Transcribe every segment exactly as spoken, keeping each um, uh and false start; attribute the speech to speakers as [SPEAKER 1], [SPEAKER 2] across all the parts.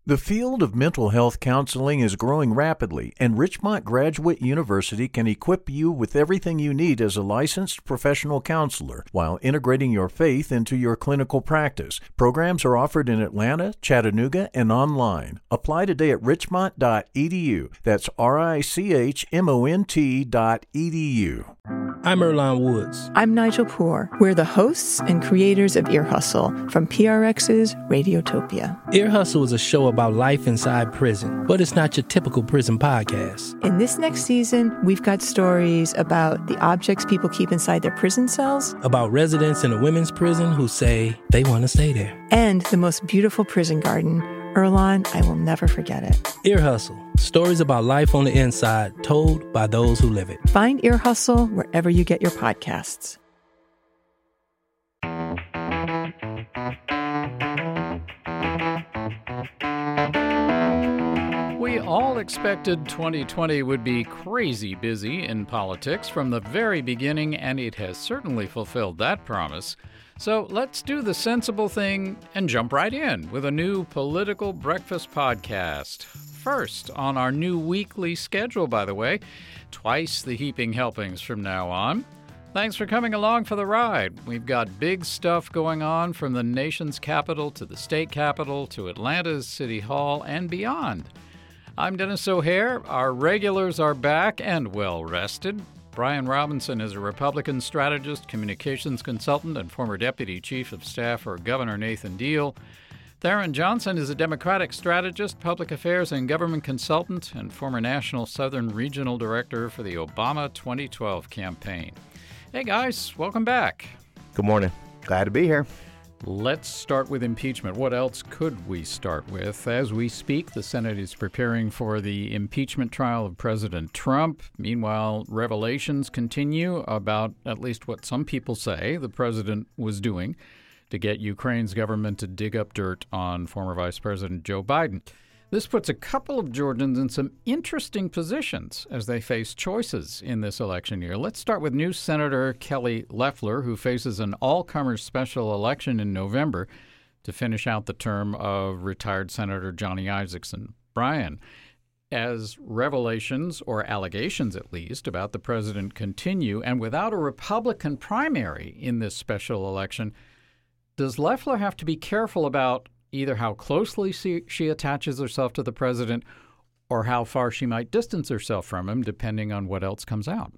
[SPEAKER 1] The field of mental health counseling is growing rapidly, and Richmont Graduate University can equip you with everything you need as a licensed professional counselor while integrating your faith into your clinical practice. Programs are offered in Atlanta, Chattanooga, and online. Apply today at richmont dot e d u. That's R I C H M O N T dot E D U.
[SPEAKER 2] I'm Earlonne Woods.
[SPEAKER 3] I'm Nigel Poor. We're the hosts and creators of Ear Hustle from P R X's Radiotopia.
[SPEAKER 2] Ear Hustle is a show about life inside prison, but it's not your typical prison podcast.
[SPEAKER 3] In this next season, we've got stories about the objects people keep inside their prison cells,
[SPEAKER 2] about residents in a women's prison who say they want to stay there,
[SPEAKER 3] and the most beautiful prison garden. Earlonne, I will never forget it.
[SPEAKER 2] Ear Hustle. Stories about life on the inside, told by those who live it.
[SPEAKER 3] Find Ear Hustle wherever you get your podcasts.
[SPEAKER 4] We all expected twenty twenty would be crazy busy in politics from the very beginning, and it has certainly fulfilled that promise. So let's do the sensible thing and jump right in with a new Political Breakfast podcast. First, on our new weekly schedule, by the way, twice the heaping helpings from now on. Thanks for coming along for the ride. We've got big stuff going on from the nation's capital to the state capitol to Atlanta's City Hall and beyond. I'm Dennis O'Hare. Our regulars are back and well-rested. Brian Robinson is a Republican strategist, communications consultant, and former deputy chief of staff for Governor Nathan Deal. Theron Johnson is a Democratic strategist, public affairs and government consultant, and former national Southern Regional Director for the Obama twenty twelve campaign. Hey guys, welcome back.
[SPEAKER 5] Good morning. Glad to be here.
[SPEAKER 4] Let's start with impeachment. What else could we start with? As we speak, the Senate is preparing for the impeachment trial of President Trump. Meanwhile, revelations continue about at least what some people say the president was doing to get Ukraine's government to dig up dirt on former Vice President Joe Biden. This puts a couple of Georgians in some interesting positions as they face choices in this election year. Let's start with new Senator Kelly Loeffler, who faces an all-comers special election in November to finish out the term of retired Senator Johnny Isakson. Brian, as revelations, or allegations at least, about the president continue, and without a Republican primary in this special election, does Loeffler have to be careful about either how closely she, she attaches herself to the president or how far she might distance herself from him, depending on what else comes out?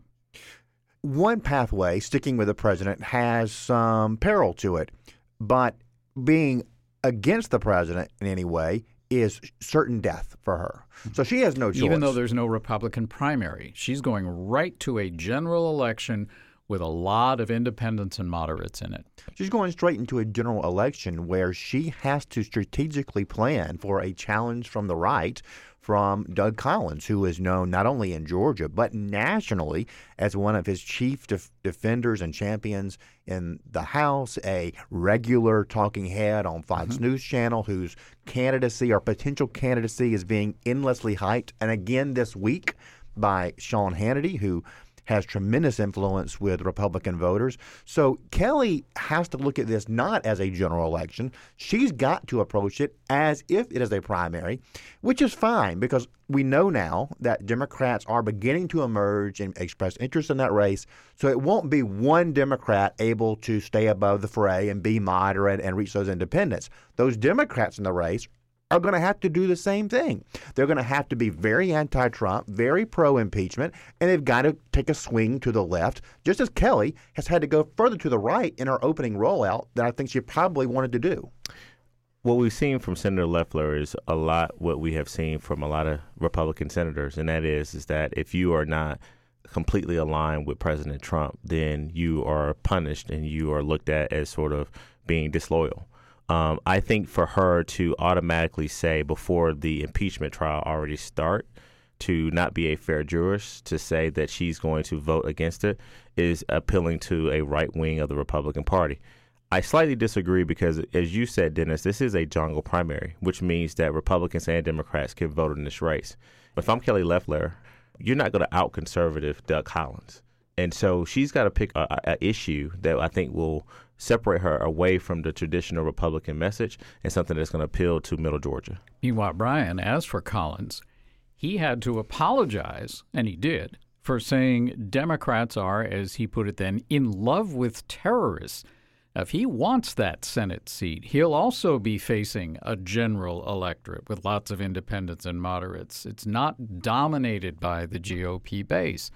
[SPEAKER 5] One pathway, sticking with the president, has some peril to it, but being against the president in any way is certain death for her. So she has no choice.
[SPEAKER 4] Even though there's no Republican primary, she's going right to a general election with a lot of independents and moderates in it.
[SPEAKER 5] She's going straight into a general election where she has to strategically plan for a challenge from the right from Doug Collins, who is known not only in Georgia but nationally as one of his chief def- defenders and champions in the House, a regular talking head on Fox mm-hmm. News Channel whose candidacy or potential candidacy is being endlessly hyped. And again this week by Sean Hannity, who has tremendous influence with Republican voters. So Kelly has to look at this not as a general election. She's got to approach it as if it is a primary, which is fine because we know now that Democrats are beginning to emerge and express interest in that race. So it won't be one Democrat able to stay above the fray and be moderate and reach those independents. Those Democrats in the race are going to have to do the same thing. They're going to have to be very anti-Trump, very pro-impeachment, and they've got to take a swing to the left, just as Kelly has had to go further to the right in her opening rollout than I think she probably wanted to do.
[SPEAKER 6] What we've seen from Senator Loeffler is a lot what we have seen from a lot of Republican senators, and that is, is that if you are not completely aligned with President Trump, then you are punished and you are looked at as sort of being disloyal. Um, I think for her to automatically say before the impeachment trial already start to not be a fair jurist, to say that she's going to vote against it is appealing to a right wing of the Republican Party. I slightly disagree because, as you said, Dennis, this is a jungle primary, which means that Republicans and Democrats can vote in this race. If I'm Kelly Loeffler, you're not going to out-conservative Doug Collins. And so she's got to pick a, a issue that I think will separate her away from the traditional Republican message and something that's going to appeal to middle Georgia.
[SPEAKER 4] Meanwhile, Brian, as for Collins, he had to apologize, and he did, for saying Democrats are, as he put it then, in love with terrorists. If he wants that Senate seat, he'll also be facing a general electorate with lots of independents and moderates. It's not dominated by the G O P base.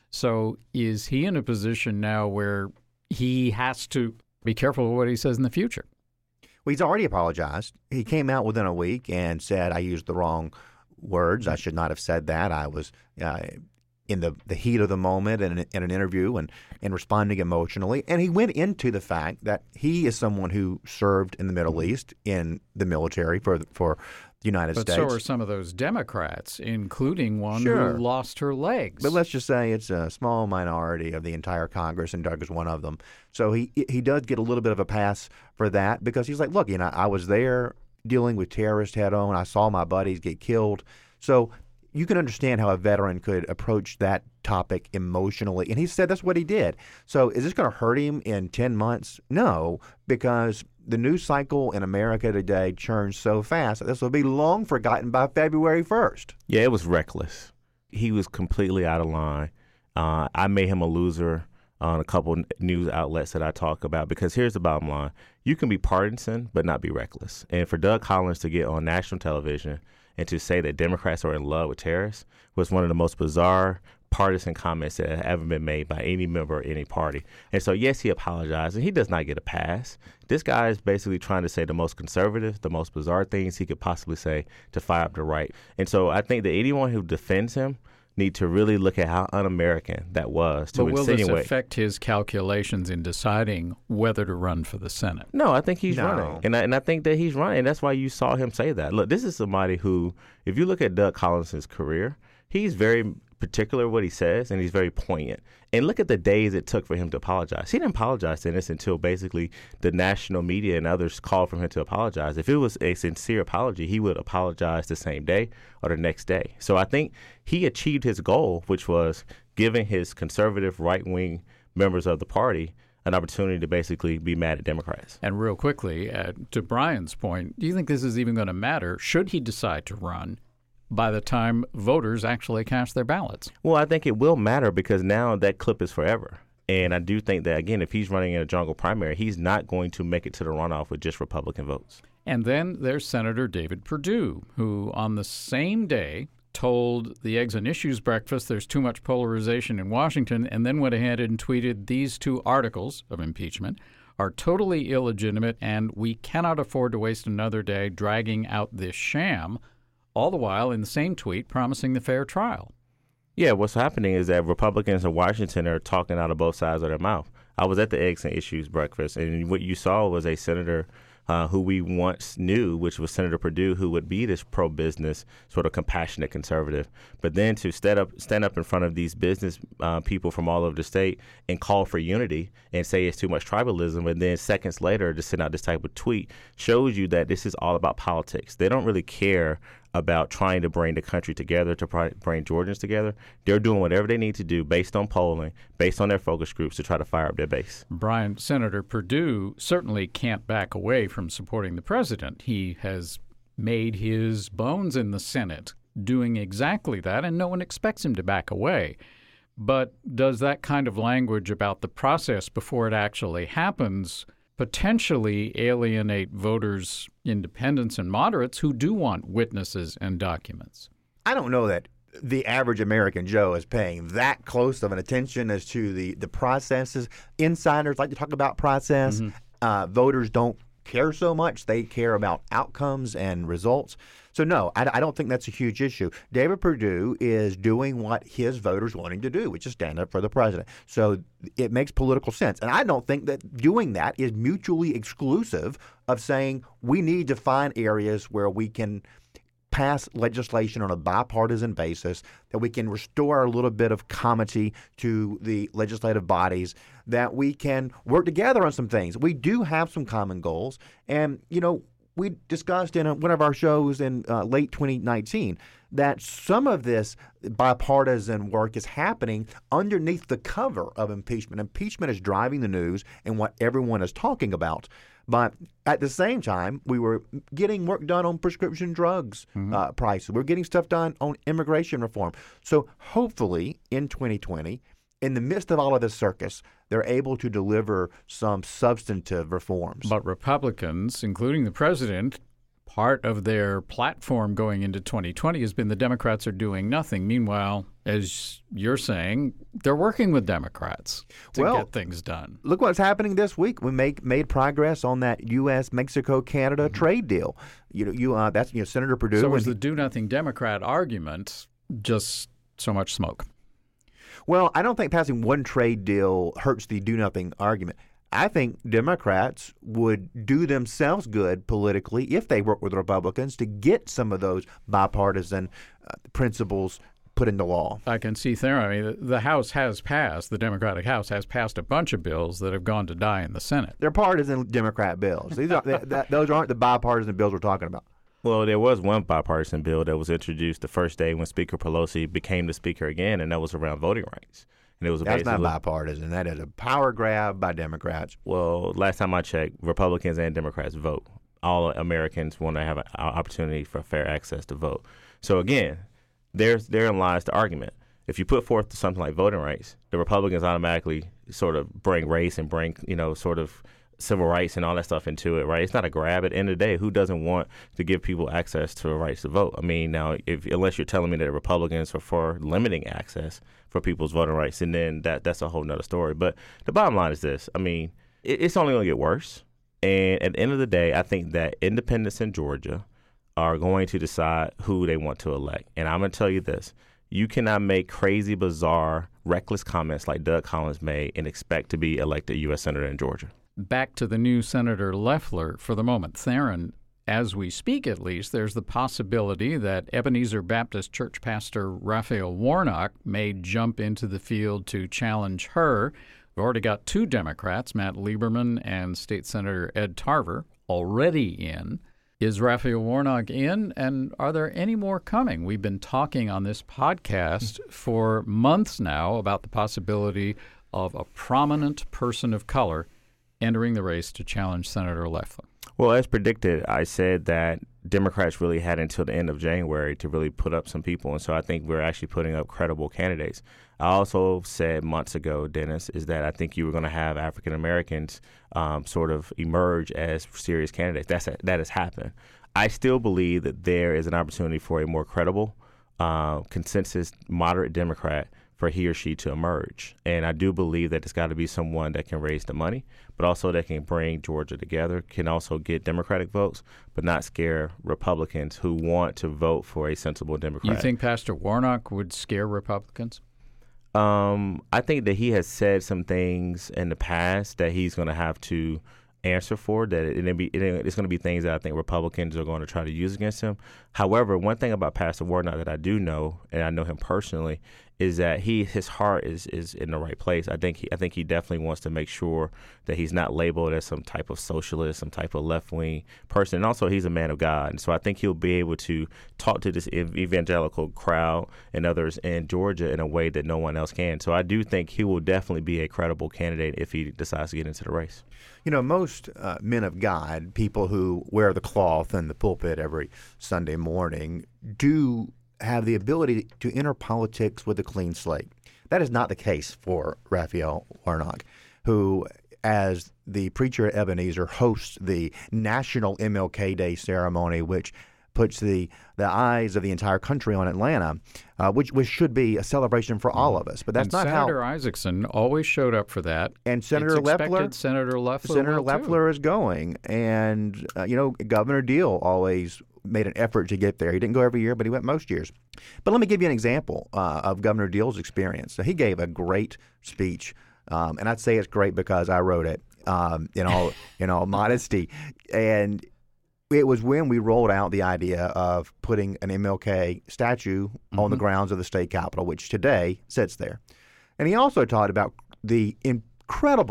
[SPEAKER 4] So is he in a position now where he has to be careful of what he says in the future?
[SPEAKER 5] Well, he's already apologized. He came out within a week and said, I used the wrong words. I should not have said that. I was uh, in the, the heat of the moment in an, in an interview and, and responding emotionally. And he went into the fact that he is someone who served in the Middle East in the military for for the United
[SPEAKER 4] but
[SPEAKER 5] States.
[SPEAKER 4] But so are some of those Democrats, including one
[SPEAKER 5] sure.
[SPEAKER 4] who lost her legs.
[SPEAKER 5] But let's just say it's a small minority of the entire Congress, and Doug is one of them. So he he does get a little bit of a pass for that because he's like, look, you know, I was there dealing with terrorists head on. I saw my buddies get killed. So you can understand how a veteran could approach that topic emotionally. And he said that's what he did. So is this going to hurt him in ten months? No, because the news cycle in America today churns so fast that this will be long forgotten by February first.
[SPEAKER 6] Yeah, it was reckless. He was completely out of line. Uh, I made him a loser on a couple news outlets that I talk about because here's the bottom line. You can be partisan but not be reckless. And for Doug Collins to get on national television and to say that Democrats are in love with terrorists was one of the most bizarre partisan comments that have ever been made by any member of any party. And so, yes, he apologized, and he does not get a pass. This guy is basically trying to say the most conservative, the most bizarre things he could possibly say to fire up the right. And so I think that anyone who defends him need to really look at how un-American that was to
[SPEAKER 4] but will
[SPEAKER 6] insinuate.
[SPEAKER 4] Will this affect his calculations in deciding whether to run for the Senate?
[SPEAKER 6] No, I think he's
[SPEAKER 5] no.
[SPEAKER 6] running. And I, and I think that he's running. And that's why you saw him say that. Look, this is somebody who, if you look at Doug Collins' career, he's very particular what he says, and he's very poignant. And look at the days it took for him to apologize. He didn't apologize to this until basically the national media and others called for him to apologize. If it was a sincere apology, he would apologize the same day or the next day. So I think he achieved his goal, which was giving his conservative right-wing members of the party an opportunity to basically be mad at Democrats.
[SPEAKER 4] And real quickly, uh, to Brian's point, do you think this is even going to matter should he decide to run by the time voters actually cast their ballots?
[SPEAKER 6] Well, I think it will matter because now that clip is forever. And I do think that, again, if he's running in a jungle primary, he's not going to make it to the runoff with just Republican votes.
[SPEAKER 4] And then there's Senator David Perdue, who on the same day told the Eggs and Issues breakfast there's too much polarization in Washington, and then went ahead and tweeted these two articles of impeachment are totally illegitimate, and we cannot afford to waste another day dragging out this sham, all the while in the same tweet promising the fair trial.
[SPEAKER 6] Yeah, what's happening is that Republicans in Washington are talking out of both sides of their mouth. I was at the Eggs and Issues breakfast, and what you saw was a senator uh, who we once knew, which was Senator Perdue, who would be this pro-business, sort of compassionate conservative. But then to stand up, stand up in front of these business uh, people from all over the state and call for unity and say it's too much tribalism, and then seconds later to send out this type of tweet shows you that this is all about politics. They don't really care about trying to bring the country together, to bring Georgians together. They're doing whatever they need to do based on polling, based on their focus groups to try to fire up their base.
[SPEAKER 4] Brian, Senator Perdue certainly can't back away from supporting the president. He has made his bones in the Senate doing exactly that, and no one expects him to back away. But does that kind of language about the process before it actually happens potentially alienate voters, independents and moderates who do want witnesses and documents?
[SPEAKER 5] I don't know that the average American Joe is paying that close of an attention as to the, the processes. Insiders like to talk about process. Mm-hmm. Uh, voters don't care so much. They care about outcomes and results. So, no, I, I don't think that's a huge issue. David Perdue is doing what his voters want him to do, which is stand up for the president. So it makes political sense. And I don't think that doing that is mutually exclusive of saying we need to find areas where we can pass legislation on a bipartisan basis, that we can restore a little bit of comity to the legislative bodies, that we can work together on some things. We do have some common goals. And, you know, we discussed in a, one of our shows in uh, late twenty nineteen that some of this bipartisan work is happening underneath the cover of impeachment. Impeachment is driving the news and what everyone is talking about. But at the same time, we were getting work done on prescription drugs mm-hmm. uh, prices. We're getting stuff done on immigration reform. So hopefully in twenty twenty, in the midst of all of this circus, they're able to deliver some substantive reforms.
[SPEAKER 4] But Republicans, including the president, part of their platform going into twenty twenty has been the Democrats are doing nothing. Meanwhile, as you're saying, they're working with Democrats to
[SPEAKER 5] well,
[SPEAKER 4] get things done.
[SPEAKER 5] Look what's happening this week. We make, made progress on that U S Mexico Canada mm-hmm. trade deal. You know, you uh, that's you know Senator Perdue.
[SPEAKER 4] So is the do nothing Democrat argument just so much smoke?
[SPEAKER 5] Well, I don't think passing one trade deal hurts the do-nothing argument. I think Democrats would do themselves good politically if they work with Republicans to get some of those bipartisan uh, principles put into law.
[SPEAKER 4] I can see there. I mean, the House has passed, the Democratic House has passed a bunch of bills that have gone to die in the Senate.
[SPEAKER 5] They're partisan Democrat bills. These are they, that, those aren't the bipartisan bills we're talking about.
[SPEAKER 6] Well, there was one bipartisan bill that was introduced the first day when Speaker Pelosi became the speaker again, and that was around voting rights. And it was
[SPEAKER 5] That's not bipartisan. That is a power grab by Democrats.
[SPEAKER 6] Well, last time I checked, Republicans and Democrats vote. All Americans want to have an opportunity for fair access to vote. So again, there's therein lies the argument. If you put forth something like voting rights, the Republicans automatically sort of bring race and bring, you know, sort of civil rights and all that stuff into it, right? It's not a grab. At the end of the day, who doesn't want to give people access to the rights to vote? I mean, now, if unless you're telling me that Republicans are for limiting access for people's voting rights, and then that that's a whole nother story. But the bottom line is this. I mean, it, it's only going to get worse. And at the end of the day, I think that independents in Georgia are going to decide who they want to elect. And I'm going to tell you this. You cannot make crazy, bizarre, reckless comments like Doug Collins made and expect to be elected U S Senator in Georgia.
[SPEAKER 4] Back to the new Senator Loeffler for the moment. Theron, as we speak at least, there's the possibility that Ebenezer Baptist Church pastor Raphael Warnock may jump into the field to challenge her. We've already got two Democrats, Matt Lieberman and State Senator Ed Tarver, already in. Is Raphael Warnock in, and are there any more coming? We've been talking on this podcast for months now about the possibility of a prominent person of color entering the race to challenge Senator Loeffler.
[SPEAKER 6] Well, as predicted, I said that Democrats really had until the end of January to really put up some people, and so I think we're actually putting up credible candidates. I also said months ago, Dennis, is that I think you were going to have African Americans um, sort of emerge as serious candidates. That's a, that has happened. I still believe that there is an opportunity for a more credible, uh, consensus, moderate Democrat for he or she to emerge. And I do believe that it's got to be someone that can raise the money, but also that can bring Georgia together, can also get Democratic votes, but not scare Republicans who want to vote for a sensible Democrat.
[SPEAKER 4] You think Pastor Warnock would scare Republicans?
[SPEAKER 6] Um, I think that he has said some things in the past that he's going to have to answer for, that it, it be, it, it's going to be things that I think Republicans are going to try to use against him. However, one thing about Pastor Warnock that I do know, and I know him personally, is that he his heart is is in the right place. I think he I think he definitely wants to make sure that he's not labeled as some type of socialist, some type of left-wing person. And also, he's a man of God. And so I think he'll be able to talk to this evangelical crowd and others in Georgia in a way that no one else can. So I do think he will definitely be a credible candidate if he decides to get into the race.
[SPEAKER 5] You know, most uh, men of God, people who wear the cloth in the pulpit every Sunday morning, do have the ability to enter politics with a clean slate. That is not the case for Raphael Warnock, who, as the preacher at Ebenezer, hosts the National M L K Day ceremony, which puts the, the eyes of the entire country on Atlanta, uh, which which should be a celebration for all of us. But that's
[SPEAKER 4] and
[SPEAKER 5] not
[SPEAKER 4] Senator
[SPEAKER 5] how.
[SPEAKER 4] Senator Isaacson always showed up for that.
[SPEAKER 5] And Senator Loeffler,
[SPEAKER 4] Senator Loeffler,
[SPEAKER 5] Senator
[SPEAKER 4] will
[SPEAKER 5] Loeffler
[SPEAKER 4] too.
[SPEAKER 5] is going, and uh, you know, Governor Deal always made an effort to get there. He didn't go every year, but he went most years. But let me give you an example uh, of Governor Deal's experience. So he gave a great speech, um, and I'd say it's great because I wrote it um, in all in all modesty. And it was when we rolled out the idea of putting an M L K statue mm-hmm. on the grounds of the state capitol, which today sits there. And he also talked about the incredible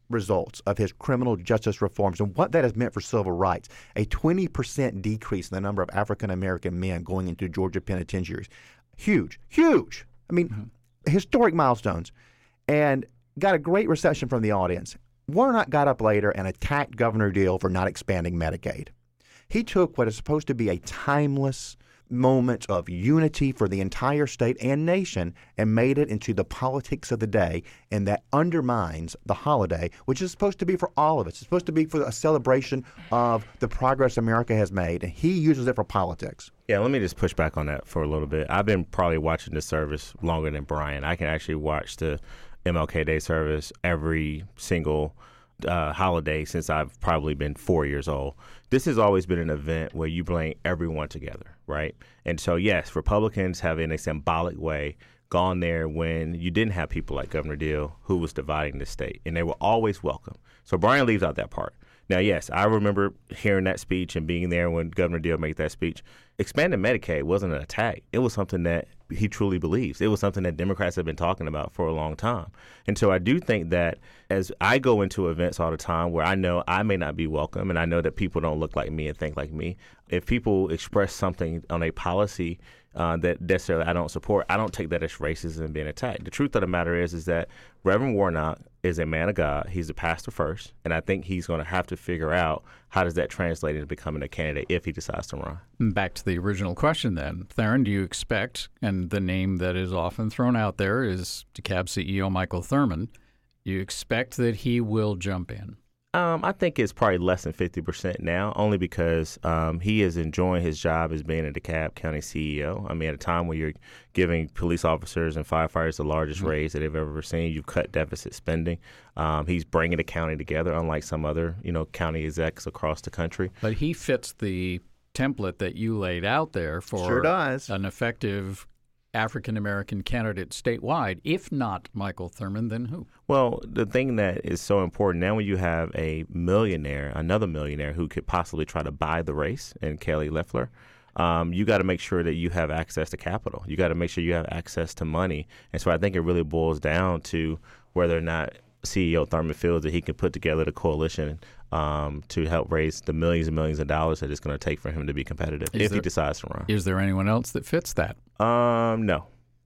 [SPEAKER 5] results of his criminal justice reforms and what that has meant for civil rights, a twenty percent decrease in the number of African-American men going into Georgia penitentiaries. Huge, huge. I mean, mm-hmm. historic milestones. And got a great reception from the audience. Warnock got up later and attacked Governor Deal for not expanding Medicaid. He took what is supposed to be a timeless moment of unity for the entire state and nation and made it into the politics of the day, and that undermines the holiday, which is supposed to be for all of us. It's supposed to be for a celebration of the progress America has made, and he uses it for politics.
[SPEAKER 6] Yeah, let me just push back on that for a little bit. I've been probably watching the service longer than Brian. I can actually watch the M L K Day service every single Uh, holiday since I've probably been four years old. This has always been an event where you bring everyone together, right? And so, yes, Republicans have in a symbolic way gone there when you didn't have people like Governor Deal who was dividing the state, and they were always welcome. So Brian leaves out that part. Now, yes, I remember hearing that speech and being there when Governor Deal made that speech. Expanding Medicaid wasn't an attack. It was something that he truly believes. It was something that Democrats have been talking about for a long time. And so I do think that as I go into events all the time where I know I may not be welcome and I know that people don't look like me and think like me, if people express something on a policy uh, that necessarily I don't support, I don't take that as racism and being attacked. The truth of the matter is, is that Reverend Warnock is a man of God. He's a pastor first, and I think he's going to have to figure out how does that translate into becoming a candidate if he decides to run.
[SPEAKER 4] Back to the original question then. Theron, do you expect, and the name that is often thrown out there is DeKalb C E O Michael Thurmond, you expect that he will jump in?
[SPEAKER 6] Um, I think it's probably less than fifty percent now, only because um, he is enjoying his job as being a DeKalb County C E O. I mean, at a time where you're giving police officers and firefighters the largest mm-hmm. raise that they've ever seen, you've cut deficit spending. Um, he's bringing the county together, unlike some other, you know, county execs across the country.
[SPEAKER 4] But he fits the template that you laid out there for
[SPEAKER 5] sure does.
[SPEAKER 4] An effective African-American candidate statewide. If not Michael Thurmond, then who?
[SPEAKER 6] Well, the thing that is so important now when you have a millionaire, another millionaire who could possibly try to buy the race in Kelly Loeffler, um, you got to make sure that you have access to capital. You got to make sure you have access to money. And so I think it really boils down to whether or not C E O Thurmond feels that he can put together the coalition um, to help raise the millions and millions of dollars that it's going to take for him to be competitive is if there, he decides to run.
[SPEAKER 4] Is there anyone else that fits that?
[SPEAKER 6] Um, no.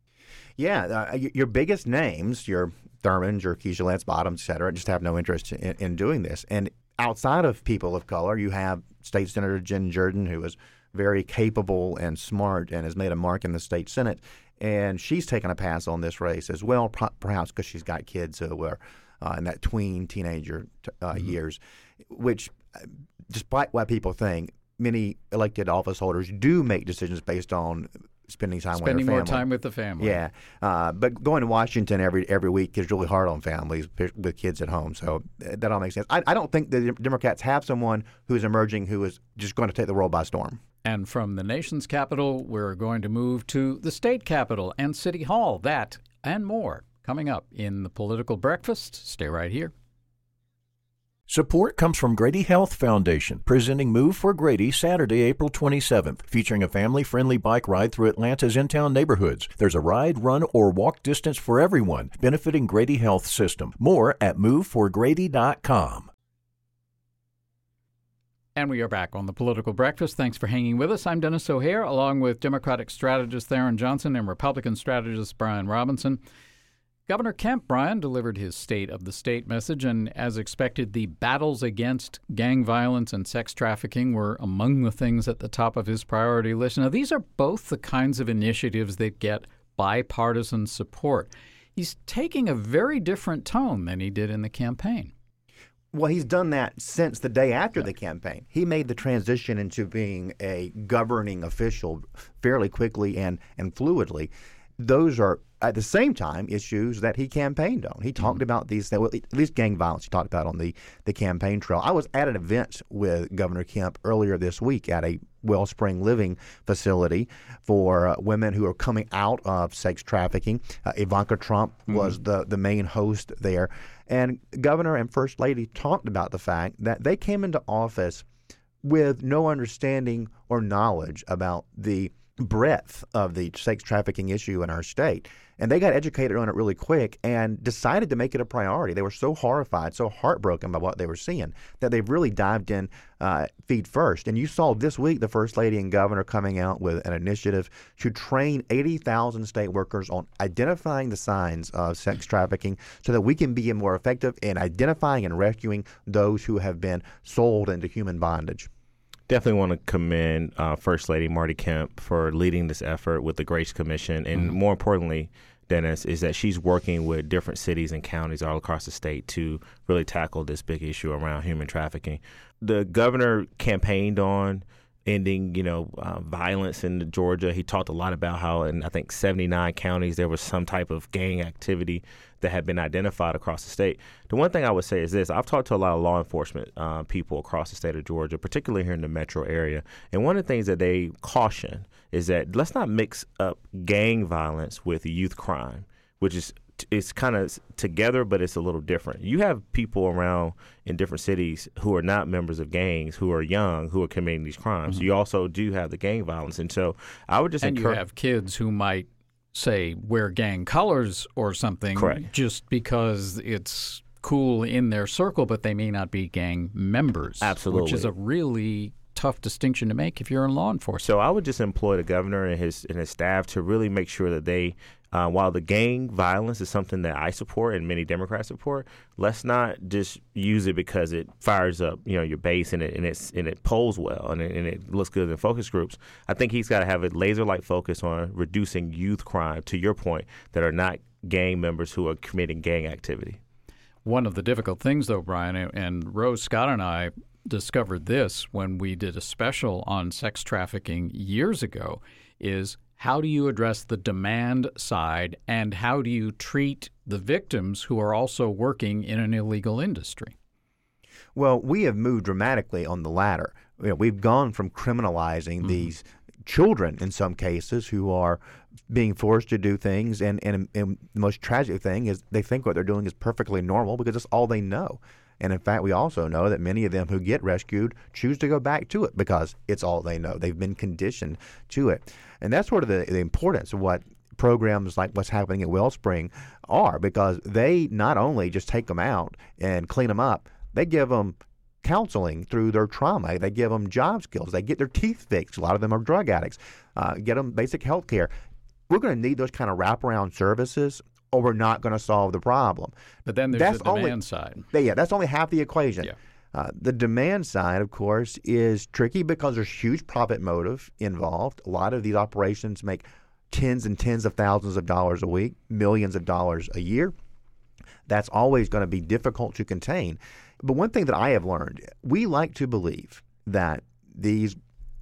[SPEAKER 5] Yeah, uh, your biggest names, your Thurmond, your Keisha Lance Bottoms, et cetera, just have no interest in, in doing this. And outside of people of color, you have State Senator Jen Jordan, who is very capable and smart and has made a mark in the state Senate. And she's taken a pass on this race as well, perhaps because she's got kids who are uh, in that tween teenager uh, mm-hmm. years, which, despite what people think, many elected office holders do make decisions based on spending time
[SPEAKER 4] spending
[SPEAKER 5] with their family.
[SPEAKER 4] more time with the family.
[SPEAKER 5] Yeah, uh, but going to Washington every every week is really hard on families with kids at home. So that all makes sense. I, I don't think the Democrats have someone who's emerging who is just going to take the world by storm.
[SPEAKER 4] And from the nation's capital, we're going to move to the state capitol and City Hall. That and more coming up in the Political Breakfast. Stay right here.
[SPEAKER 1] Support comes from Grady Health Foundation, presenting Move for Grady Saturday, April twenty-seventh, featuring a family-friendly bike ride through Atlanta's in-town neighborhoods. There's a ride, run, or walk distance for everyone, benefiting Grady Health System. More at move for grady dot com.
[SPEAKER 4] And we are back on the Political Breakfast. Thanks for hanging with us. I'm Dennis O'Hare, along with Democratic strategist Theron Johnson and Republican strategist Brian Robinson. Governor Kemp, Brian, delivered his State of the State message, and as expected, the battles against gang violence and sex trafficking were among the things at the top of his priority list. Now, these are both the kinds of initiatives that get bipartisan support. He's taking a very different tone than he did in the campaign.
[SPEAKER 5] Well, he's done that since the day after yeah. the campaign. He made the transition into being a governing official fairly quickly and, and fluidly. Those are, at the same time, issues that he campaigned on. He talked mm-hmm. about these, well, at least gang violence he talked about on the, the campaign trail. I was at an event with Governor Kemp earlier this week at a Wellspring Living facility for uh, women who are coming out of sex trafficking. Uh, Ivanka Trump mm-hmm. was the, the main host there. And Governor and First Lady talked about the fact that they came into office with no understanding or knowledge about the breadth of the sex trafficking issue in our state. And they got educated on it really quick and decided to make it a priority. They were so horrified, so heartbroken by what they were seeing that they've really dived in uh, feet first. And you saw this week the First Lady and Governor coming out with an initiative to train eighty thousand state workers on identifying the signs of sex trafficking so that we can be more effective in identifying and rescuing those who have been sold into human bondage.
[SPEAKER 6] Definitely want to commend uh, First Lady Marty Kemp for leading this effort with the Grace Commission. And mm-hmm. more importantly, Dennis, is that she's working with different cities and counties all across the state to really tackle this big issue around human trafficking. The governor campaigned on ending, you know, uh, violence in Georgia. He talked a lot about how in, I think, seventy-nine counties there was some type of gang activity that had been identified across the state. The one thing I would say is this. I've talked to a lot of law enforcement uh, people across the state of Georgia, particularly here in the metro area. And one of the things that they caution is that let's not mix up gang violence with youth crime, which is it's kind of together, but it's a little different. You have people around in different cities who are not members of gangs, who are young, who are committing these crimes. Mm-hmm. You also do have the gang violence. And so I would just
[SPEAKER 4] And
[SPEAKER 6] encourage-
[SPEAKER 4] you have kids who might, say, wear gang colors or something.
[SPEAKER 6] Correct.
[SPEAKER 4] Just because it's cool in their circle, but they may not be gang members.
[SPEAKER 6] Absolutely.
[SPEAKER 4] Which is a really tough distinction to make if you're in law enforcement.
[SPEAKER 6] So I would just employ the governor and his and his staff to really make sure that they, uh, while the gang violence is something that I support and many Democrats support, let's not just use it because it fires up, you know, your base and it and it's and it polls well and it, and it looks good in focus groups. I think he's got to have a laser-like focus on reducing youth crime, to your point, that are not gang members who are committing gang activity.
[SPEAKER 4] One of the difficult things, though, Brian, and Rose Scott and I discovered this when we did a special on sex trafficking years ago, is how do you address the demand side and how do you treat the victims who are also working in an illegal industry?
[SPEAKER 5] Well, we have moved dramatically on the latter. You know, we've gone from criminalizing mm-hmm. these children in some cases who are being forced to do things, and, and, and the most tragic thing is they think what they're doing is perfectly normal because it's all they know. And in fact, we also know that many of them who get rescued choose to go back to it because it's all they know. They've been conditioned to it. And that's sort of the, the importance of what programs like what's happening at Wellspring are, because they not only just take them out and clean them up, they give them counseling through their trauma. They give them job skills. They get their teeth fixed. A lot of them are drug addicts. Uh, get them basic health care. We're going to need those kind of wraparound services, or we're not going to solve the problem.
[SPEAKER 4] But then there's
[SPEAKER 5] that's
[SPEAKER 4] the demand
[SPEAKER 5] only,
[SPEAKER 4] side.
[SPEAKER 5] Yeah, that's only half the equation.
[SPEAKER 4] Yeah.
[SPEAKER 5] Uh, the demand side, of course, is tricky because there's huge profit motive involved. A lot of these operations make tens and tens of thousands of dollars a week, millions of dollars a year. That's always going to be difficult to contain. But one thing that I have learned, we like to believe that these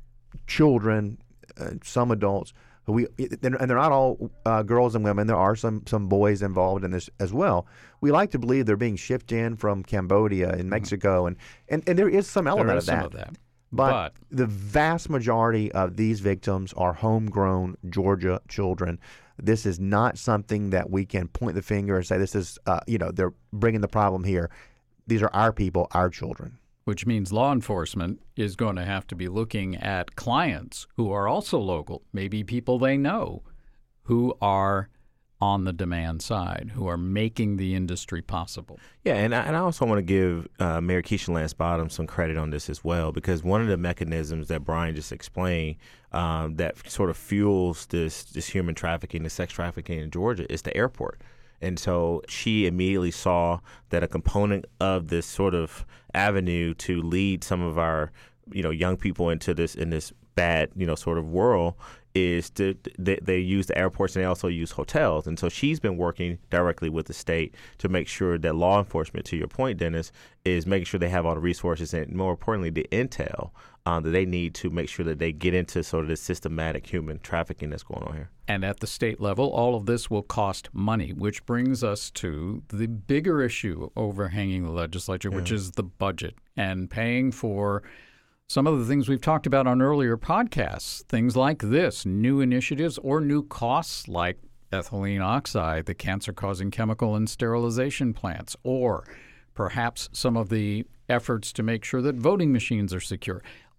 [SPEAKER 5] children, uh, some adults, who we and they're not all uh, girls and women. There are some some boys involved in this as well. We like to believe they're being shipped in from Cambodia and Mexico, and, and, and there is some element
[SPEAKER 4] there is
[SPEAKER 5] of, that.
[SPEAKER 4] some of that.
[SPEAKER 5] But,
[SPEAKER 4] but
[SPEAKER 5] the vast majority of these victims are homegrown Georgia children. This is not something that we can point the finger and say this is, uh, you know, they're bringing the problem here. These are our people, our children.
[SPEAKER 4] Which means law enforcement is going to have to be looking at clients who are also local, maybe people they know, who are on the demand side, who are making the industry possible.
[SPEAKER 6] Yeah, and I, and I also want to give uh, Mayor Keisha Lance Bottoms some credit on this as well, because one of the mechanisms that Brian just explained um, that sort of fuels this, this human trafficking, the sex trafficking in Georgia is the airport. And so she immediately saw that a component of this sort of avenue to lead some of our, you know, young people into this in this bad, you know, sort of world is to they, they use the airports and they also use hotels. And so she's been working directly with the state to make sure that law enforcement, to your point, Dennis, is making sure they have all the resources and, more importantly, the intel um, that they need to make sure that they get into sort of this systematic human trafficking that's going on here.
[SPEAKER 4] And at the state level, all of this will cost money, which brings us to the bigger issue overhanging the legislature, yeah. which is the budget and paying for some of the things we've talked about on earlier podcasts, things like this, new initiatives or new costs like ethylene oxide, the cancer-causing chemical in sterilization plants, or perhaps some of the efforts to make sure that voting machines are secure.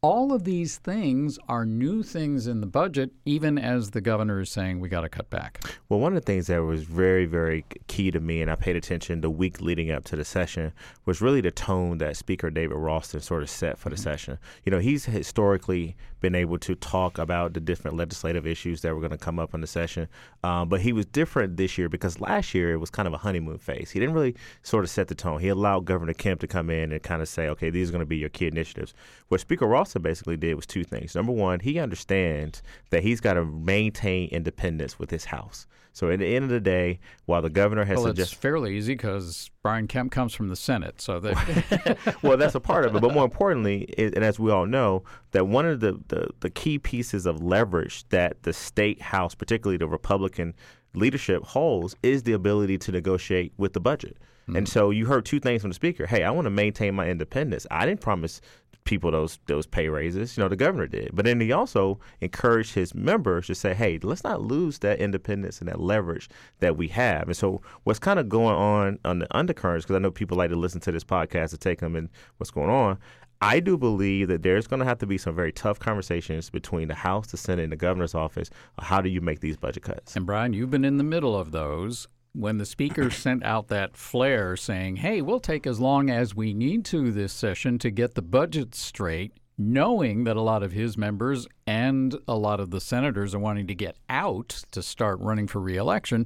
[SPEAKER 4] all of these things are new things in the budget, even as the governor is saying we got to cut back.
[SPEAKER 6] Well, one of the things that was very, very key to me, and I paid attention the week leading up to the session, was really the tone that Speaker David Ralston sort of set for the mm-hmm. session. You know, he's historically been able to talk about the different legislative issues that were going to come up in the session, um, but he was different this year because last year it was kind of a honeymoon phase. He didn't really sort of set the tone. He allowed Governor Kemp to come in and kind of say, okay, these are going to be your key initiatives. What Speaker Ralston basically did was two things. Number one, he understands that he's got to maintain independence with his House. So at the end of the day, while the governor has
[SPEAKER 4] well,
[SPEAKER 6] suggested...
[SPEAKER 4] it's fairly easy because Brian Kemp comes from the Senate. So that
[SPEAKER 6] Well, that's a part of it. But more importantly, it, and as we all know, that one of the, the, the key pieces of leverage that the state House, particularly the Republican leadership, holds is the ability to negotiate with the budget. Mm-hmm. And so you heard two things from the speaker. Hey, I want to maintain my independence. I didn't promise people those those pay raises. You know, the governor did. But then he also encouraged his members to say, hey, let's not lose that independence and that leverage that we have. And so what's kind of going on on the undercurrents, because I know people like to listen to this podcast to take them in what's going on, I do believe that there's going to have to be some very tough conversations between the House, the Senate, and the governor's office. How do you make these budget cuts?
[SPEAKER 4] And Brian, you've been in the middle of those. When the speaker sent out that flare saying, hey, we'll take as long as we need to this session to get the budget straight, knowing that a lot of his members and a lot of the senators are wanting to get out to start running for re-election,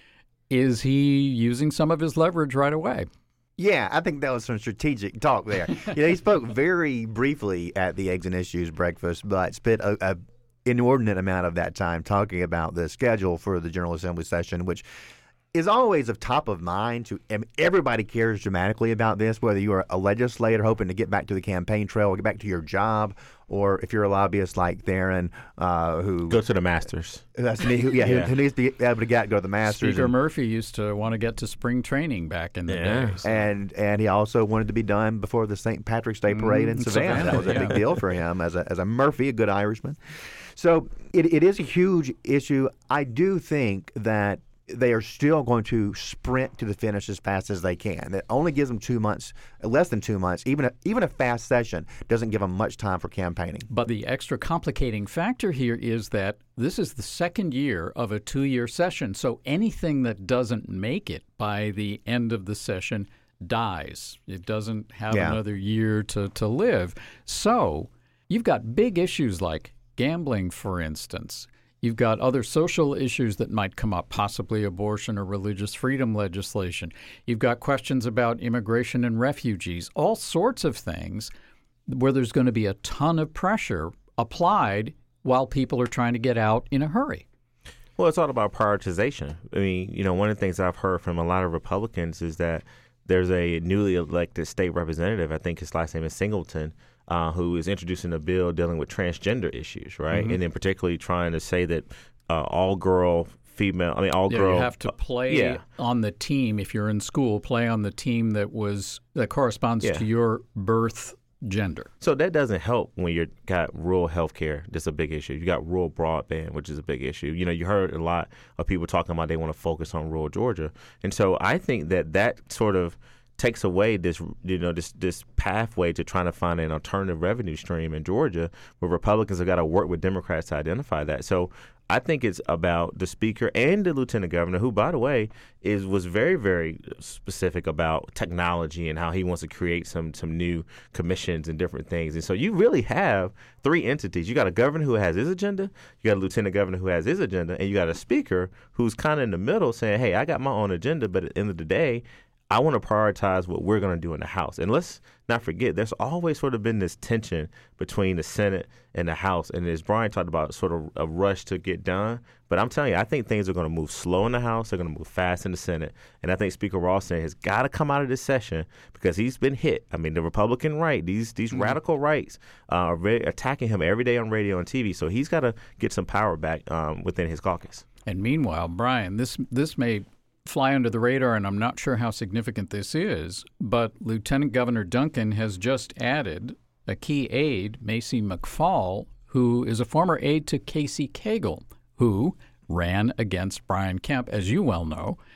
[SPEAKER 4] is he using some of his leverage right away?
[SPEAKER 5] Yeah, I think that was some strategic talk there. You know, he spoke very briefly at the Eggs and Issues breakfast, but spent a, a inordinate amount of that time talking about the schedule for the General Assembly session, which is always of top of mind to I mean, everybody cares dramatically about this, whether you are a legislator hoping to get back to the campaign trail or get back to your job, or if you're a lobbyist like Theron, uh, who
[SPEAKER 6] go to the Masters.
[SPEAKER 5] That's me. Who, yeah, yeah. Who, who needs to be able to get go to the Masters.
[SPEAKER 4] Speaker
[SPEAKER 5] and,
[SPEAKER 4] Murphy used to want to get to spring training back in the
[SPEAKER 6] yeah.
[SPEAKER 4] day, so.
[SPEAKER 5] and and he also wanted to be done before the Saint Patrick's Day parade mm, in Savannah. Savannah. That was a
[SPEAKER 4] yeah.
[SPEAKER 5] big deal for him as a as a Murphy, a good Irishman. So it it is a huge issue. I do think that they are still going to sprint to the finish as fast as they can. It only gives them two months, less than two months. Even a, even a fast session doesn't give them much time for campaigning.
[SPEAKER 4] But the extra complicating factor here is that this is the second year of a two-year session, so anything that doesn't make it by the end of the session dies. It doesn't have yeah. another year to, to live. So you've got big issues like gambling, for instance. You've got other social issues that might come up, possibly abortion or religious freedom legislation. You've got questions about immigration and refugees, all sorts of things where there's going to be a ton of pressure applied while people are trying to get out in a hurry.
[SPEAKER 6] Well, it's all about prioritization. I mean, you know, one of the things I've heard from a lot of Republicans is that there's a newly elected state representative, I think his last name is Singleton, Uh, who is introducing a bill dealing with transgender issues, right? Mm-hmm. And then particularly trying to say that uh, all girl, female, I mean, all
[SPEAKER 4] yeah,
[SPEAKER 6] girl.
[SPEAKER 4] You have to play
[SPEAKER 6] uh, yeah.
[SPEAKER 4] on the team, if you're in school, play on the team that was that corresponds
[SPEAKER 6] yeah.
[SPEAKER 4] to your birth gender.
[SPEAKER 6] So that doesn't help when you've got rural health care. That's a big issue. You got rural broadband, which is a big issue. You know, you heard a lot of people talking about they want to focus on rural Georgia. And so I think that that sort of takes away this, you know, this this pathway to trying to find an alternative revenue stream in Georgia, where Republicans have got to work with Democrats to identify that. So I think it's about the speaker and the lieutenant governor, who, by the way, is was very, very specific about technology and how he wants to create some some new commissions and different things. And so you really have three entities. You got a governor who has his agenda, you got a lieutenant governor who has his agenda, and you got a speaker who's kind of in the middle saying, hey, I got my own agenda, but at the end of the day, I want to prioritize what we're going to do in the House. And let's not forget, there's always sort of been this tension between the Senate and the House. And as Brian talked about, sort of a rush to get done. But I'm telling you, I think things are going to move slow in the House. They're going to move fast in the Senate. And I think Speaker Ralston has got to come out of this session because he's been hit. I mean, the Republican right, these these mm-hmm. radical rights uh, are very attacking him every day on radio and T V. So he's got to get some power back um, within his caucus.
[SPEAKER 4] And meanwhile, Brian, this this may fly under the radar, and I'm not sure how significant this is, but Lieutenant Governor Duncan has just added a key aide, Macy McFall, who is a former aide to Casey Cagle, who ran against Brian Kemp, as you well know,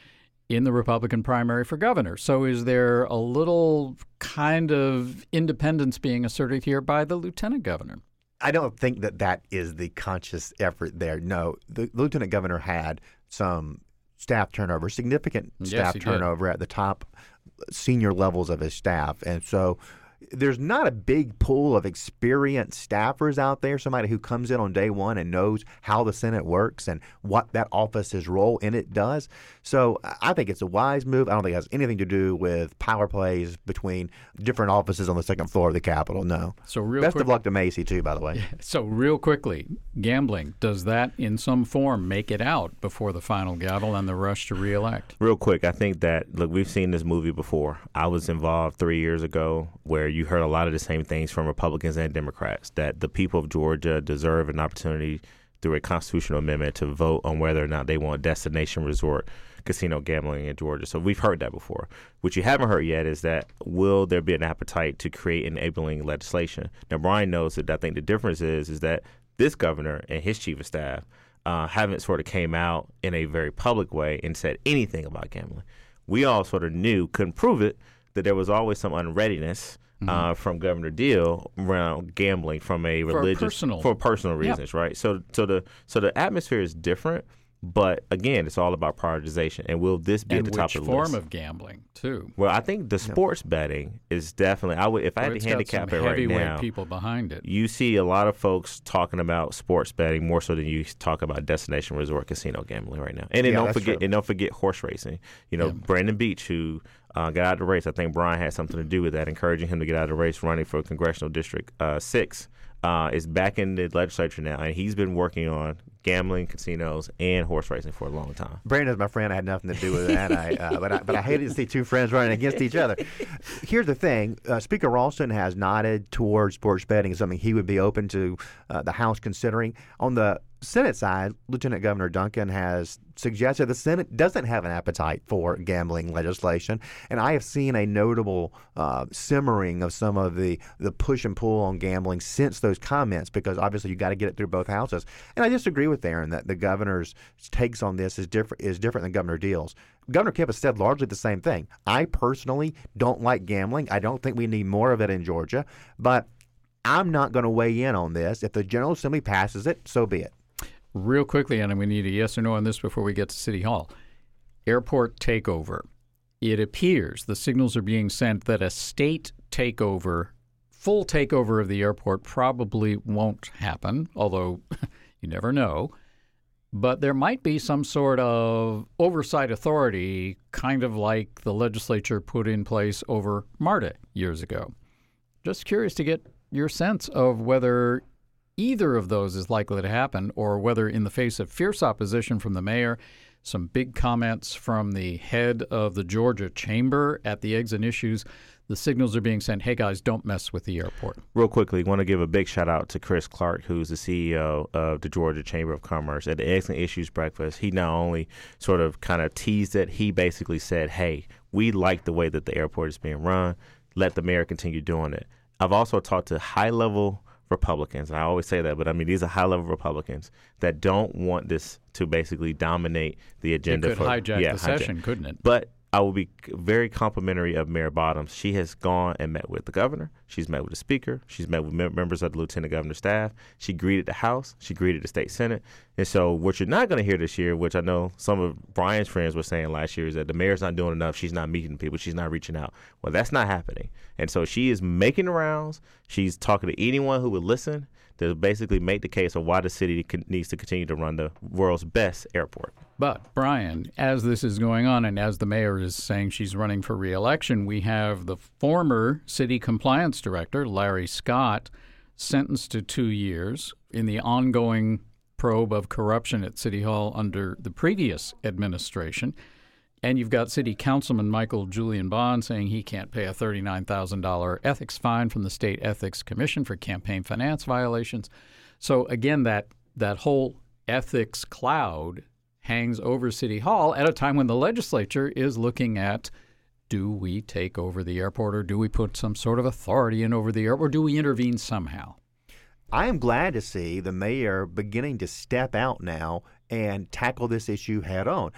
[SPEAKER 4] in the Republican primary for governor. So is there a little kind of independence being asserted here by the lieutenant governor?
[SPEAKER 5] I don't think that that is the conscious effort there. No, the lieutenant governor had some staff turnover, significant staff
[SPEAKER 4] yes,
[SPEAKER 5] turnover
[SPEAKER 4] did.
[SPEAKER 5] at the top senior levels of his staff. And so there's not a big pool of experienced staffers out there, somebody who comes in on day one and knows how the Senate works and what that office's role in it does. So I think it's a wise move. I don't think it has anything to do with power plays between different offices on the second floor of the Capitol. No.
[SPEAKER 4] So real
[SPEAKER 5] Best
[SPEAKER 4] quick,
[SPEAKER 5] of luck to Macy, too, by the way.
[SPEAKER 4] So real quickly, gambling, does that in some form make it out before the final gavel and the rush to reelect?
[SPEAKER 6] Real quick, I think that, look, we've seen this movie before. I was involved three years ago where you heard a lot of the same things from Republicans and Democrats, that the people of Georgia deserve an opportunity through a constitutional amendment to vote on whether or not they want destination resort casino gambling in Georgia. So we've heard that before. What you haven't heard yet is that will there be an appetite to create enabling legislation? Now, Brian knows that I think the difference is is that this governor and his chief of staff uh, haven't sort of came out in a very public way and said anything about gambling. We all sort of knew, couldn't prove it, that there was always some unreadiness Mm-hmm. Uh, from Governor Deal around gambling from a religious
[SPEAKER 4] for personal,
[SPEAKER 6] for personal reasons, yep. right? So, so the so the atmosphere is different, but again, it's all about prioritization. And will this be
[SPEAKER 4] and
[SPEAKER 6] at the top of the
[SPEAKER 4] which
[SPEAKER 6] list?
[SPEAKER 4] form of gambling too?
[SPEAKER 6] Well, I think the sports yep. betting is definitely. I would if I
[SPEAKER 4] well,
[SPEAKER 6] had to handicap it right now.
[SPEAKER 4] People behind it.
[SPEAKER 6] You see a lot of folks talking about sports betting more so than you talk about destination resort casino gambling right now. And then
[SPEAKER 5] yeah,
[SPEAKER 6] don't forget,
[SPEAKER 5] true.
[SPEAKER 6] and don't forget horse racing. You know, yeah. Brandon Beach, who Uh, got out of the race. I think Brian had something to do with that, encouraging him to get out of the race, running for Congressional District uh, six, uh, is back in the legislature now, and he's been working on gambling, casinos, and horse racing for a long time.
[SPEAKER 5] Brandon's my friend. I had nothing to do with that, I, uh, but I, but I hated to see two friends running against each other. Here's the thing. Uh, Speaker Ralston has nodded towards sports betting as something he would be open to uh, the House considering. On the Senate side, Lieutenant Governor Duncan has suggested the Senate doesn't have an appetite for gambling legislation, and I have seen a notable uh, simmering of some of the, the push and pull on gambling since those comments, because obviously you got to get it through both houses. And I disagree with Aaron that the governor's takes on this is different is different than Governor Deal's. Governor Kemp has said largely the same thing. I personally don't like gambling. I don't think we need more of it in Georgia, but I'm not going to weigh in on this. If the General Assembly passes it, so be it.
[SPEAKER 4] Real quickly, and we need a yes or no on this before we get to City Hall. Airport takeover. It appears the signals are being sent that a state takeover, full takeover of the airport probably won't happen, although you never know. But there might be some sort of oversight authority, kind of like the legislature put in place over MARTA years ago. Just curious to get your sense of whether either of those is likely to happen, or whether in the face of fierce opposition from the mayor, some big comments from the head of the Georgia Chamber at the Eggs and Issues, the signals are being sent, hey guys, don't mess with the airport.
[SPEAKER 6] Real quickly, I want to give a big shout out to Chris Clark, who's the C E O of the Georgia Chamber of Commerce. At the Eggs and Issues breakfast, he not only sort of kind of teased it, he basically said, hey, we like the way that the airport is being run. Let the mayor continue doing it. I've also talked to high-level Republicans, and I always say that, but I mean, these are high-level Republicans that don't want this to basically dominate the agenda.
[SPEAKER 4] It could
[SPEAKER 6] for,
[SPEAKER 4] hijack
[SPEAKER 6] yeah,
[SPEAKER 4] the
[SPEAKER 6] hijack.
[SPEAKER 4] session, couldn't it?
[SPEAKER 6] But I will be very complimentary of Mayor Bottoms. She has gone and met with the governor. She's met with the speaker. She's met with mem- members of the lieutenant governor's staff. She greeted the House. She greeted the state Senate. And so what you're not going to hear this year, which I know some of Brian's friends were saying last year, is that the mayor's not doing enough. She's not meeting people. She's not reaching out. Well, that's not happening. And so she is making the rounds. She's talking to anyone who would listen to basically make the case of why the city needs to continue to run the world's best airport.
[SPEAKER 4] But, Brian, as this is going on and as the mayor is saying she's running for re-election, we have the former city compliance director, Larry Scott, sentenced to two years in the ongoing probe of corruption at City Hall under the previous administration. And you've got City Councilman Michael Julian Bond saying he can't pay a thirty-nine thousand dollars ethics fine from the State Ethics Commission for campaign finance violations. So, again, that that whole ethics cloud hangs over City Hall at a time when the legislature is looking at, do we take over the airport, or do we put some sort of authority in over the airport, or do we intervene somehow?
[SPEAKER 5] I am glad to see the mayor beginning to step out now and tackle this issue head on.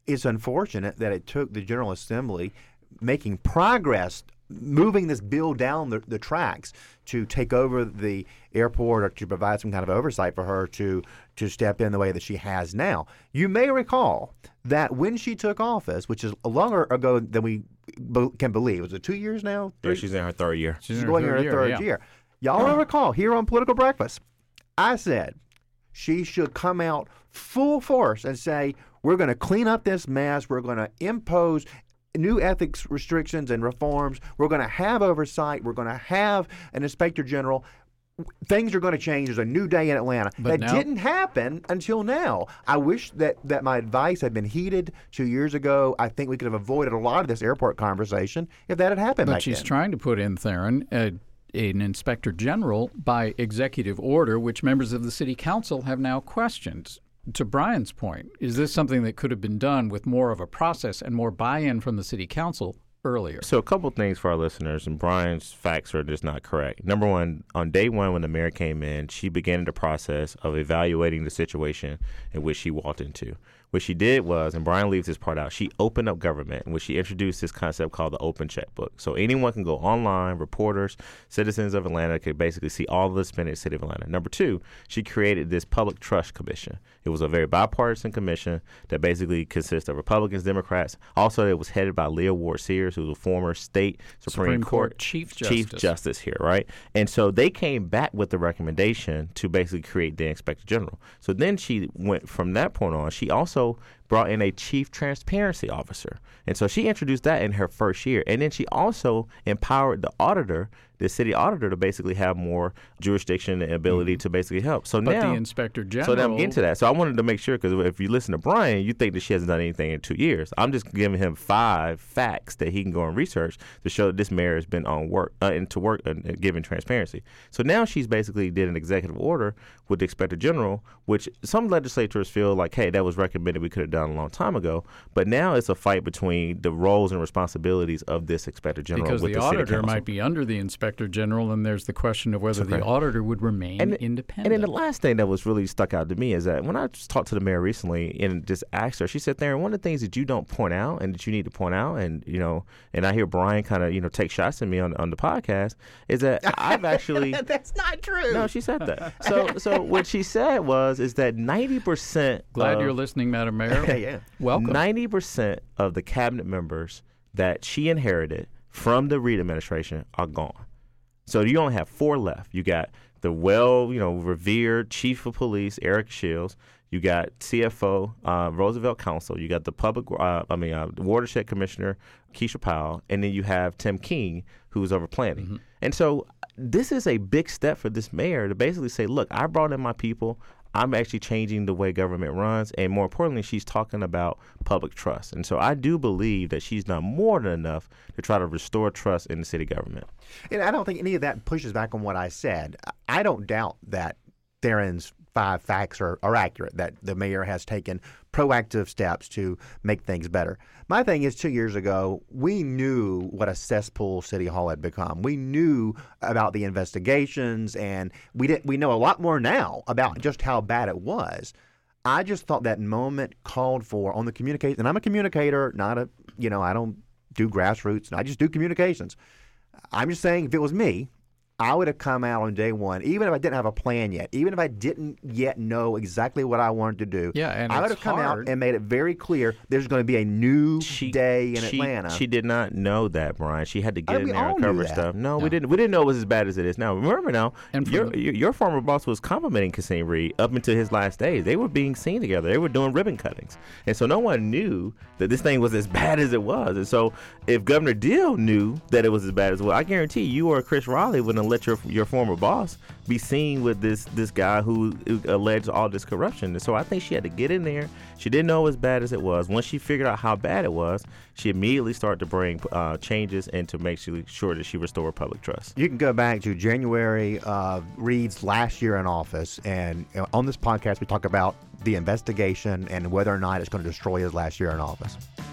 [SPEAKER 5] it's unfortunate that it took the General Assembly making progress, moving this bill down the, the tracks to take over the airport or to provide some kind of oversight for her to to step in the way that she has now. You may recall that when she took office, which is longer ago than we be- can believe, was it two years now?
[SPEAKER 6] Yeah, she's in her third year.
[SPEAKER 5] She's,
[SPEAKER 4] She's in
[SPEAKER 5] going
[SPEAKER 4] her
[SPEAKER 5] in her
[SPEAKER 4] third
[SPEAKER 5] third
[SPEAKER 4] year,
[SPEAKER 5] year.
[SPEAKER 4] yeah.
[SPEAKER 5] Y'all will recall here on Political Breakfast, I said she should come out full force and say, we're going to clean up this mess. We're going to impose new ethics restrictions and reforms. We're going to have oversight. We're going to have an inspector general. Things are going to change. There's a new day in Atlanta.
[SPEAKER 4] But
[SPEAKER 5] that
[SPEAKER 4] now-
[SPEAKER 5] didn't happen until now. I wish that, that my advice had been heeded two years ago. I think we could have avoided a lot of this airport conversation if that had happened
[SPEAKER 4] But
[SPEAKER 5] back
[SPEAKER 4] she's
[SPEAKER 5] then.
[SPEAKER 4] trying to put in, Theron, a, an inspector general by executive order, which members of the city council have now questioned. To Brian's point, is this something that could have been done with more of a process and more buy-in from the city council earlier?
[SPEAKER 6] So a couple things for our listeners, and Brian's facts are just not correct. Number one, on day one when the mayor came in, she began the process of evaluating the situation in which she walked into. What she did was, and Brian leaves this part out, she opened up government, in which she introduced this concept called the open checkbook. So anyone can go online, reporters, citizens of Atlanta could basically see all of the spending in the city of Atlanta. Number two, she created this public trust commission. It was a very bipartisan commission that basically consists of Republicans, Democrats. Also, it was headed by Leah Ward Sears, who was a former state Supreme,
[SPEAKER 4] Supreme Court
[SPEAKER 6] Court
[SPEAKER 4] Chief
[SPEAKER 6] Chief
[SPEAKER 4] Justice.
[SPEAKER 6] Justice here, right? And so they came back with the recommendation to basically create the Inspector General. So then she went from that point on. She also brought in a chief transparency officer. And so she introduced that in her first year. And then she also empowered the auditor, the city auditor, to basically have more jurisdiction and ability mm-hmm. to basically help. So
[SPEAKER 4] but
[SPEAKER 6] now
[SPEAKER 4] the inspector general.
[SPEAKER 6] So now I'm getting to that. So I wanted to make sure, because if you listen to Brian, you think that she hasn't done anything in two years. I'm just giving him five facts that he can go and research to show that this mayor has been on work uh, into work and uh, giving transparency. So now she's basically did an executive order with the inspector general, which some legislators feel like, hey, that was recommended, we could have done a long time ago. But now it's a fight between the roles and responsibilities of this inspector general
[SPEAKER 4] because
[SPEAKER 6] with
[SPEAKER 4] the,
[SPEAKER 6] the city
[SPEAKER 4] auditor
[SPEAKER 6] council.
[SPEAKER 4] might be under the inspector general, and there's the question of whether
[SPEAKER 6] Okay.
[SPEAKER 4] the auditor would remain
[SPEAKER 6] and,
[SPEAKER 4] independent.
[SPEAKER 6] And then the last thing that was really stuck out to me is that when I just talked to the mayor recently and just asked her, she said, "There, one of the things that you don't point out and that you need to point out, and you know, and I hear Brian kind of you know take shots at me on on the podcast, is that I've actually
[SPEAKER 5] That's not true.
[SPEAKER 6] no, she said that. So so what she said was is that ninety percent
[SPEAKER 4] Glad
[SPEAKER 6] of,
[SPEAKER 4] you're listening, Madam Mayor.
[SPEAKER 5] Yeah, yeah.
[SPEAKER 4] Welcome.
[SPEAKER 6] ninety percent of the cabinet members that she inherited from the Reid administration are gone. So you only have four left. You got the well, you know, revered chief of police, Eric Shields. You got C F O, uh, Roosevelt Council. You got the public, uh, I mean, uh, the watershed commissioner, Keisha Powell. And then you have Tim King, who's over planning. Mm-hmm. And so this is a big step for this mayor to basically say, look, I brought in my people. I'm actually changing the way government runs. And more importantly, she's talking about public trust. And so I do believe that she's done more than enough to try to restore trust in the city government.
[SPEAKER 5] And I don't think any of that pushes back on what I said. I don't doubt that Theron's five facts are, are accurate, that the mayor has taken proactive steps to make things better. My thing is, two years ago, we knew what a cesspool City Hall had become. We knew about the investigations, and we did, we know a lot more now about just how bad it was. I just thought that moment called for, on the communication, and I'm a communicator, not a, you know, I don't do grassroots, and I just do communications. I'm just saying, if it was me, I would have come out on day one, even if I didn't have a plan yet, even if I didn't yet know exactly what I wanted to do.
[SPEAKER 4] Yeah, and
[SPEAKER 5] I would
[SPEAKER 4] it's
[SPEAKER 5] have come
[SPEAKER 4] hard.
[SPEAKER 5] out and made it very clear there's going to be a new
[SPEAKER 6] She,
[SPEAKER 5] day in
[SPEAKER 6] she,
[SPEAKER 5] Atlanta.
[SPEAKER 6] She did not know that, Brian. She had to get
[SPEAKER 5] I
[SPEAKER 6] in
[SPEAKER 5] mean,
[SPEAKER 6] there
[SPEAKER 5] all
[SPEAKER 6] and
[SPEAKER 5] knew
[SPEAKER 6] cover
[SPEAKER 5] that.
[SPEAKER 6] stuff. No,
[SPEAKER 4] No.
[SPEAKER 6] we didn't. We didn't know it was as bad as it is now. Remember now,
[SPEAKER 4] And from
[SPEAKER 6] your,
[SPEAKER 4] the-
[SPEAKER 6] your your former boss was complimenting Kasim Reed up until his last days. They were being seen together. They were doing ribbon cuttings, and so no one knew that this thing was as bad as it was. And so if Governor Deal knew that it was as bad as well, I guarantee you or Chris Riley wouldn't let your your former boss be seen with this this guy who alleged all this corruption. And so I think she had to get in there. She didn't know as bad as it was. Once she figured out how bad it was, she immediately started to bring uh, changes and to make sure that she restored public trust.
[SPEAKER 5] You can go back to January of Reed's last year in office, and you know, on this podcast we talk about the investigation and whether or not it's going to destroy his last year in office.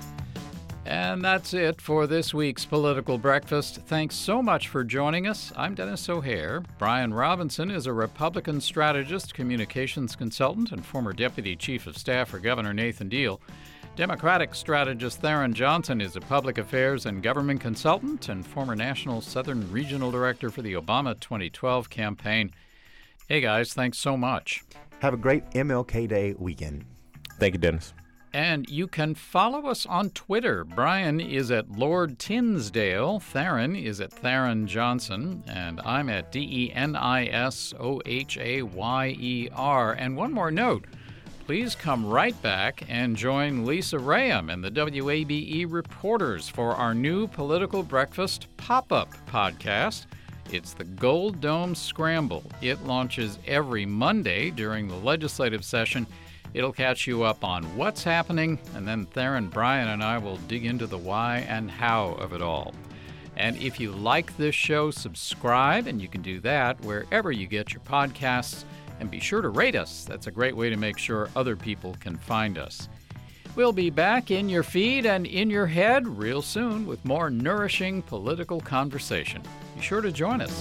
[SPEAKER 4] And that's it for this week's Political Breakfast. Thanks so much for joining us. I'm Dennis O'Hare. Brian Robinson is a Republican strategist, communications consultant, and former Deputy Chief of Staff for Governor Nathan Deal. Democratic strategist Theron Johnson is a public affairs and government consultant and former National Southern Regional Director for the Obama twenty twelve campaign. Hey, guys, thanks so much.
[SPEAKER 5] Have a great M L K Day weekend.
[SPEAKER 6] Thank you, Dennis.
[SPEAKER 4] And you can follow us on Twitter. Brian is at Lord Tinsdale, Theron is at Theron Johnson, and I'm at D E N I S O H A Y E R. And one more note, please come right back and join Lisa Rayam and the W A B E reporters for our new Political Breakfast pop-up podcast. It's the Gold Dome Scramble. It launches every Monday during the legislative session. It'll catch you up on what's happening, and then Theron, Brian, and I will dig into the why and how of it all. And if you like this show, subscribe, and you can do that wherever you get your podcasts. And be sure to rate us. That's a great way to make sure other people can find us. We'll be back in your feed and in your head real soon with more nourishing political conversation. Be sure to join us.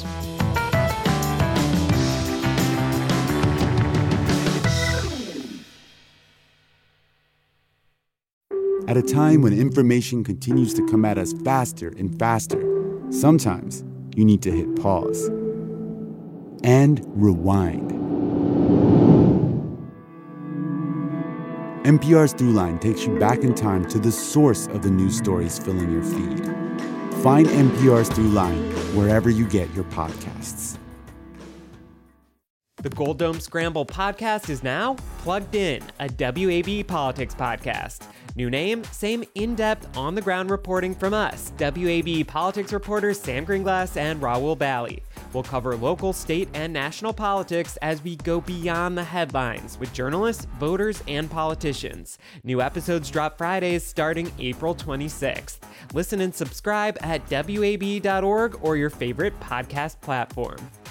[SPEAKER 7] At a time when information continues to come at us faster and faster, sometimes you need to hit pause and rewind. N P R's Throughline takes you back in time to the source of the news stories filling your feed. Find N P R's Throughline wherever you get your podcasts.
[SPEAKER 8] The Gold Dome Scramble podcast is now Plugged In, a W A B politics podcast. New name, same in-depth, on-the-ground reporting from us, W A B politics reporters Sam Greenglass and Raul Bali. We'll cover local, state, and national politics as we go beyond the headlines with journalists, voters, and politicians. New episodes drop Fridays starting April twenty-sixth. Listen and subscribe at W A B dot org or your favorite podcast platform.